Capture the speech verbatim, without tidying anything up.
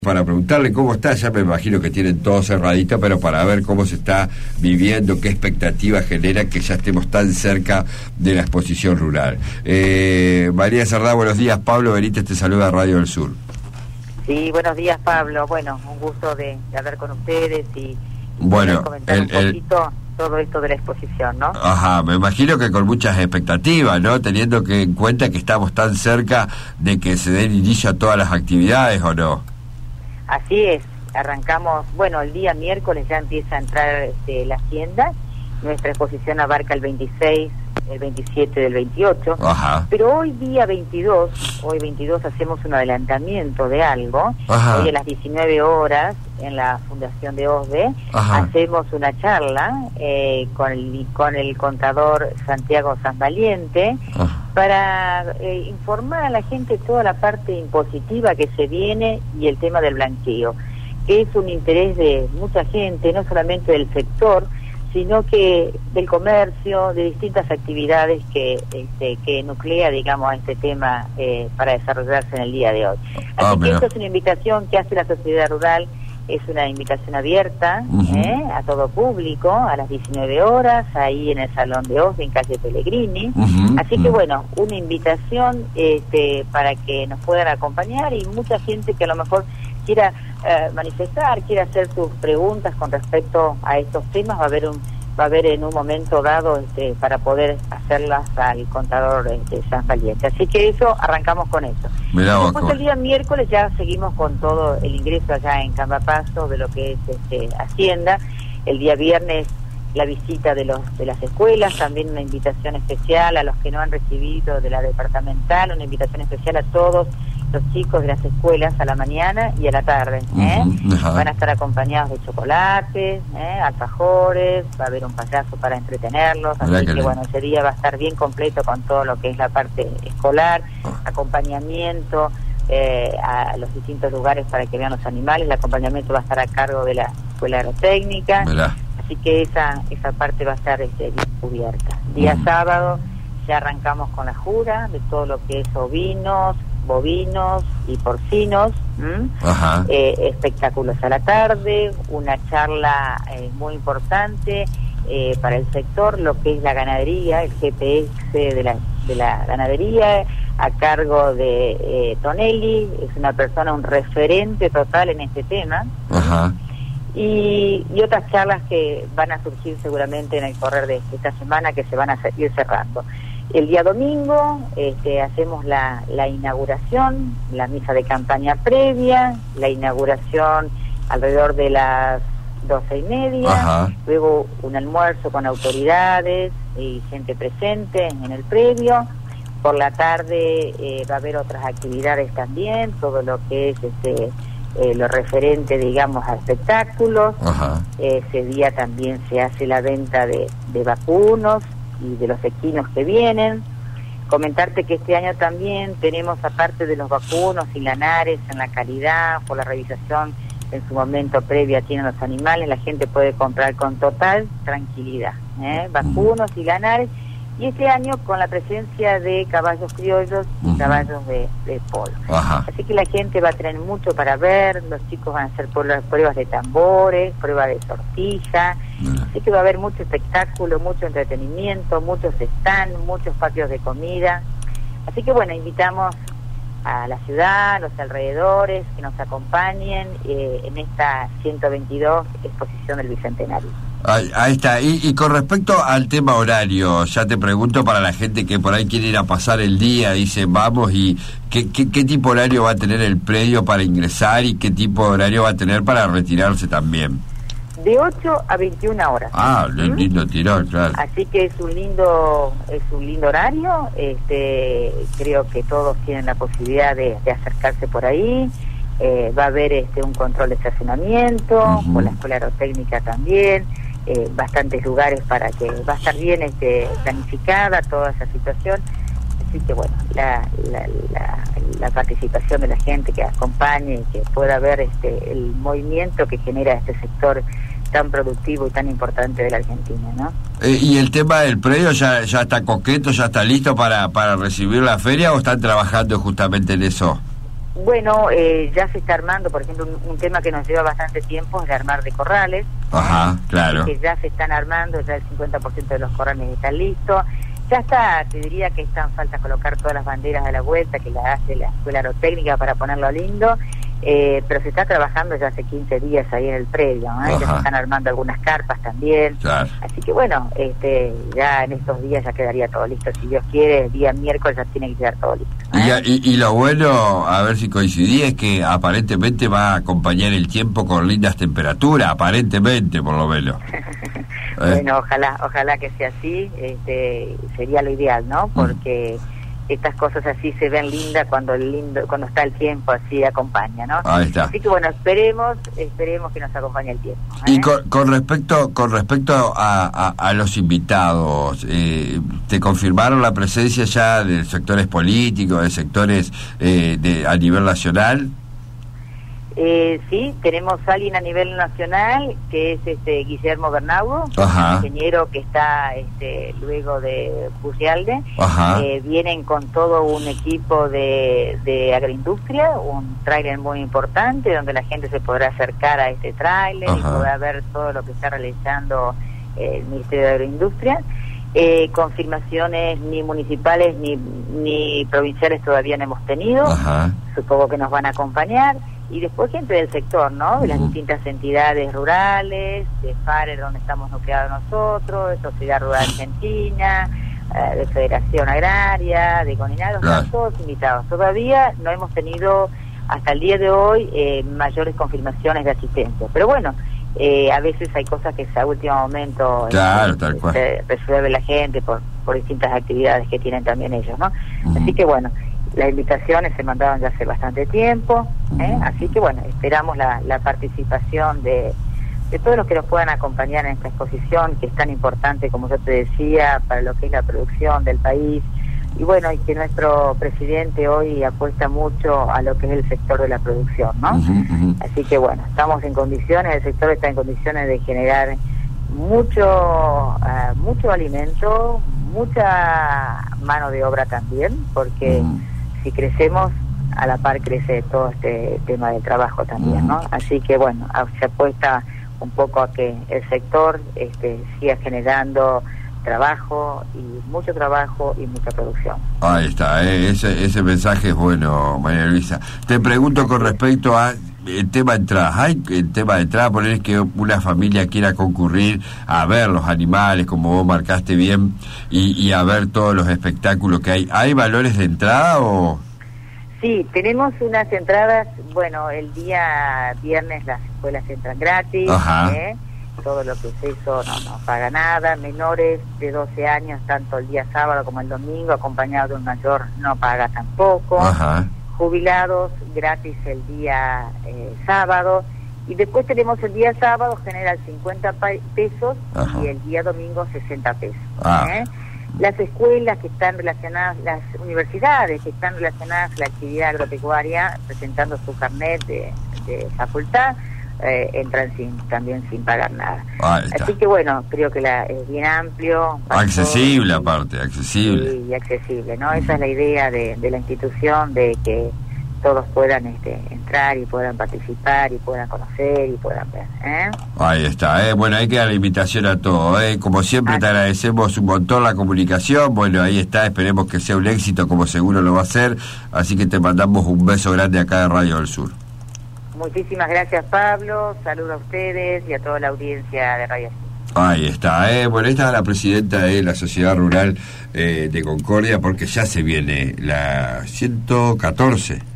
Para preguntarle cómo está, ya me imagino que tienen todo cerradito, pero para ver cómo se está viviendo, qué expectativa genera que ya estemos tan cerca de la exposición rural. Eh, María Cerdá, buenos días. Pablo Benítez te saluda a Radio del Sur. Sí, buenos días, Pablo. Bueno, un gusto de, de hablar con ustedes y, y bueno, comentar el, un poquito el... todo esto de la exposición, ¿no? Ajá, me imagino que con muchas expectativas, ¿no? Teniendo que en cuenta que estamos tan cerca de que se den inicio a todas las actividades, ¿o no? Así es, arrancamos, bueno, el día miércoles ya empieza a entrar este, la hacienda, nuestra exposición abarca el veintiséis, el veintisiete del veintiocho, Ajá. Pero hoy día veintidós, hoy veintidós hacemos un adelantamiento de algo. Ajá. Hoy a las diecinueve horas en la Fundación de OSDE hacemos una charla eh, con, el, con el contador Santiago Sanvaliente para eh, informar a la gente toda la parte impositiva que se viene y el tema del blanqueo, que es un interés de mucha gente, no solamente del sector, sino que del comercio, de distintas actividades que este, que nuclea, digamos, a este tema eh, para desarrollarse en el día de hoy. Así ah, que esta es una invitación que hace la sociedad rural, es una invitación abierta uh-huh. eh, a todo público, a las diecinueve horas, ahí en el Salón de OSDE, en calle Pellegrini. Uh-huh. Así que bueno, una invitación este, para que nos puedan acompañar y mucha gente que a lo mejor quiera eh, manifestar, quiera hacer sus preguntas con respecto a estos temas, va a haber un va a haber en un momento dado este, para poder hacerlas al contador este, Sanvaliente. Así que eso, arrancamos con eso. Mirá, después el día miércoles ya seguimos con todo el ingreso allá en Cambapaso de lo que es este, Hacienda. El día viernes la visita de los de las escuelas, también una invitación especial a los que no han recibido de la departamental, una invitación especial a todos los chicos de las escuelas a la mañana y a la tarde. ¿eh? Uh-huh. Van a estar acompañados de chocolates, ¿eh? alfajores, va a haber un payaso para entretenerlos, así que, que bueno, ese día va a estar bien completo con todo lo que es la parte escolar, uh-huh. acompañamiento eh, a los distintos lugares para que vean los animales. El acompañamiento va a estar a cargo de la Escuela Agrotécnica. Mirá. Así que esa esa parte va a estar este, bien cubierta. Día uh-huh. sábado ya arrancamos con la jura de todo lo que es ovinos, bovinos y porcinos, eh, espectáculos a la tarde, una charla eh, muy importante eh, para el sector, lo que es la ganadería, el G P S de la, de la ganadería, a cargo de eh, Tonelli, es una persona, un referente total en este tema. Ajá. Y, y otras charlas que van a surgir seguramente en el correr de esta semana, que se van a ir cerrando. El día domingo este, hacemos la, la inauguración, la misa de campaña previa, la inauguración alrededor de las doce y media, Ajá. luego un almuerzo con autoridades y gente presente en el previo. Por la tarde eh, va a haber otras actividades también, todo lo que es este eh, lo referente, digamos, a espectáculos. Eh, ese día también se hace la venta de, de vacunos y de los equinos que vienen. Comentarte que este año también tenemos, aparte de los vacunos y lanares en la calidad, por la revisación en su momento previa tienen los animales, la gente puede comprar con total tranquilidad, ¿eh? vacunos y lanares, y este año con la presencia de caballos criollos y uh-huh. caballos de, de polo. Ajá. Así que la gente va a tener mucho para ver, los chicos van a hacer pruebas de tambores, pruebas de sortija, uh-huh. así que va a haber mucho espectáculo, mucho entretenimiento, muchos stands, muchos patios de comida. Así que bueno, invitamos a la ciudad, a los alrededores, que nos acompañen eh, en esta ciento veintidós exposición del Bicentenario. Ahí, ahí está. Y, y con respecto al tema horario, ya te pregunto para la gente que por ahí quiere ir a pasar el día, dice vamos, y qué, qué, qué tipo de horario va a tener el predio para ingresar y qué tipo de horario va a tener para retirarse también. De ocho a veintiuna horas. Ah, ¿Mm? lindo tirón, claro. Así que es un lindo es un lindo horario. Este, creo que todos tienen la posibilidad de, de acercarse por ahí. Eh, va a haber este un control de estacionamiento, uh-huh. con la Escuela Agrotécnica también. Eh, bastantes lugares para que va a estar bien este, planificada toda esa situación, así que bueno, la, la, la, la participación de la gente que acompañe y que pueda ver este, el movimiento que genera este sector tan productivo y tan importante de la Argentina, ¿no? Eh, ¿Y el tema del predio ya ya está coqueto, ya está listo para, para recibir la feria o están trabajando justamente en eso? Bueno, eh, ya se está armando, por ejemplo, un, un tema que nos lleva bastante tiempo es el armar de corrales. Ajá, claro. Que ya se están armando, ya el cincuenta por ciento de los corrales están listos. Ya está, te diría que están falta colocar todas las banderas de la vuelta que la hace la Escuela Aerotécnica para ponerlo lindo, eh, pero se está trabajando ya hace quince días ahí en el predio, ¿eh? Ya se están armando algunas carpas también. Claro. Así que bueno, este, ya en estos días ya quedaría todo listo. Si Dios quiere, el día miércoles ya tiene que quedar todo listo. ¿eh? Y, y, y lo bueno, a ver si coincidí, es que aparentemente va a acompañar el tiempo con lindas temperaturas, aparentemente por lo menos. Bueno, ojalá, ojalá que sea así, este, sería lo ideal, ¿no? Porque mm. estas cosas así se ven lindas cuando el lindo, cuando está el tiempo así acompaña, ¿no? Ahí está. Así que bueno, esperemos, esperemos que nos acompañe el tiempo. ¿eh? Y con, con respecto, con respecto a, a, a los invitados, eh, ¿te confirmaron la presencia ya de sectores políticos, de sectores eh, de a nivel nacional? Eh, sí, tenemos a alguien a nivel nacional que es este Guillermo Bernaudo, ingeniero que está este, luego de Bucialde. Eh, vienen con todo un equipo de, de agroindustria, un tráiler muy importante donde la gente se podrá acercar a este tráiler y podrá ver todo lo que está realizando eh, el Ministerio de Agroindustria. Eh, confirmaciones ni municipales ni, ni provinciales todavía no hemos tenido. Ajá. Supongo que nos van a acompañar. Y después gente del sector, ¿no? De las uh-huh. distintas entidades rurales, de FARER, donde estamos nucleados nosotros, de Sociedad Rural Argentina, eh, de Federación Agraria, de Coninagro, claro. Están todos invitados. Todavía no hemos tenido, hasta el día de hoy, eh, mayores confirmaciones de asistencia. Pero bueno, eh, a veces hay cosas que a último momento claro, eh, tal cual. se resuelve la gente por, por distintas actividades que tienen también ellos, ¿no? Uh-huh. Así que bueno, las invitaciones se mandaron ya hace bastante tiempo, ¿eh? Así que bueno, esperamos la, la participación de, de todos los que nos puedan acompañar en esta exposición, que es tan importante, como yo te decía, para lo que es la producción del país, y bueno, y que nuestro presidente hoy apuesta mucho a lo que es el sector de la producción, ¿no? Uh-huh, uh-huh. Así que bueno, estamos en condiciones, el sector está en condiciones de generar mucho, uh, mucho alimento, mucha mano de obra también, porque uh-huh. si crecemos, a la par crece todo este tema del trabajo también, ¿no? Así que bueno, se apuesta un poco a que el sector este, siga generando trabajo, y mucho trabajo y mucha producción. Ahí está, eh, ese, ese mensaje es bueno, María Luisa. Te pregunto con respecto a el tema de entradas. ¿Hay el tema de entrada, poner que una familia quiera concurrir a ver los animales, como vos marcaste bien, y, y a ver todos los espectáculos que hay? ¿Hay valores de entrada o...? Sí, tenemos unas entradas, bueno, el día viernes las escuelas entran gratis, ¿eh? Todo lo que es eso no, no paga nada. Menores de doce años, tanto el día sábado como el domingo, acompañado de un mayor, no paga tampoco. Ajá. Jubilados, gratis el día eh, sábado. Y después tenemos el día sábado, general cincuenta pesos. Ajá. Y el día domingo sesenta pesos. Ah. ¿eh? Las escuelas que están relacionadas, las universidades que están relacionadas a la actividad agropecuaria, presentando su carnet de, de facultad, eh, entran sin, también sin pagar nada. Así que bueno, creo que la, es bien amplio. Accesible todo, aparte, accesible. Sí, y accesible, ¿no? Esa es la idea de, de la institución, de que todos puedan este, entrar y puedan participar y puedan conocer y puedan ver, ¿eh? Ahí está, ¿eh? Bueno, ahí queda la invitación a todos, ¿eh? Como siempre, te agradecemos un montón la comunicación. Bueno, ahí está, esperemos que sea un éxito, como seguro lo va a ser. Así que te mandamos un beso grande acá de Radio del Sur. Muchísimas gracias, Pablo. Saludos a ustedes y a toda la audiencia de Radio Sur. Ahí está, eh. Bueno, esta es la presidenta de la Sociedad Rural eh, de Concordia, porque ya se viene la ciento catorce.